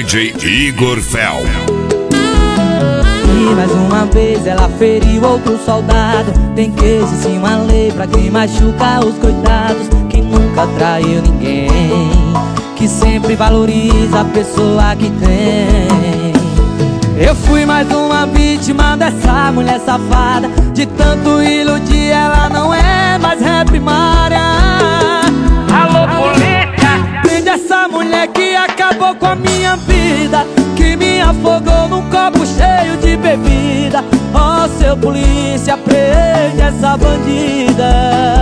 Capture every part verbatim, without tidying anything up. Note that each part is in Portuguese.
J Igor Fel. E mais uma vez ela feriu outro soldado. Tem que existir uma lei pra quem machuca os coitados, que nunca traiu ninguém, que sempre valoriza a pessoa que tem. Eu fui mais uma vítima dessa mulher safada. De tanto iludir ela não é mais ré primária. Alô, polícia! Prende essa mulher que acabou com a minha vida, que me afogou num copo cheio de bebida. Ó, oh, seu polícia, prende essa bandida.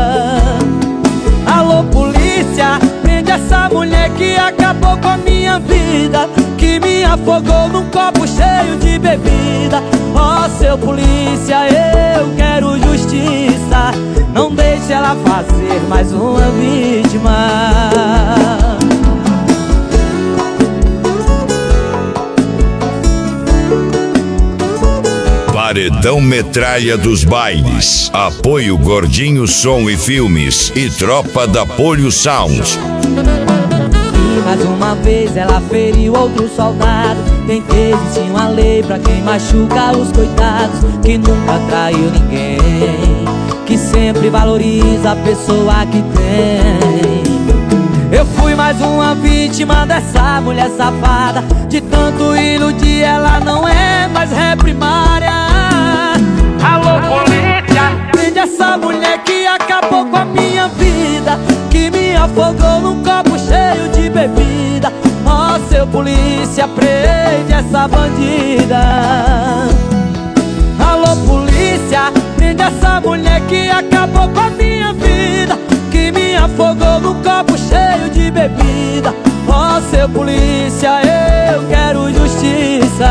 Alô, polícia, prende essa mulher que acabou com a minha vida, que me afogou num copo cheio de bebida. Ó, oh, seu polícia, eu quero justiça. Não deixe ela fazer mais uma vítima. Paredão Metralha dos Bailes. Apoio Gordinho Som e Filmes e Tropa da Polio Sound. E mais uma vez ela feriu outro soldado. Tem que existir uma lei pra quem machuca os coitados, que nunca traiu ninguém, que sempre valoriza a pessoa que tem. Eu fui mais uma vítima dessa mulher safada. De tanto iludir ela não é mais ré primária. Alô, polícia! Prende essa mulher que acabou com a minha vida, que me afogou num copo cheio de bebida. Ó, oh, seu polícia, prende essa bandida. Alô, polícia, prende essa mulher que acabou com a minha vida, que me afogou num copo cheio de bebida. Ó, oh, seu polícia, eu quero justiça.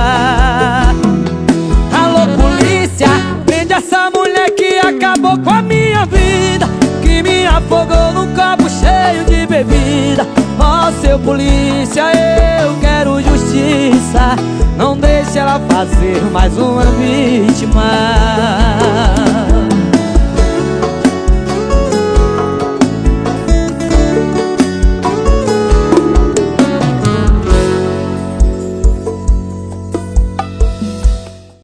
Alô, polícia, prende essa mulher que acabou com a minha vida, que me afogou num copo cheio de bebida. Ó, oh, seu polícia, eu quero justiça. Não deixe ela fazer mais uma vítima.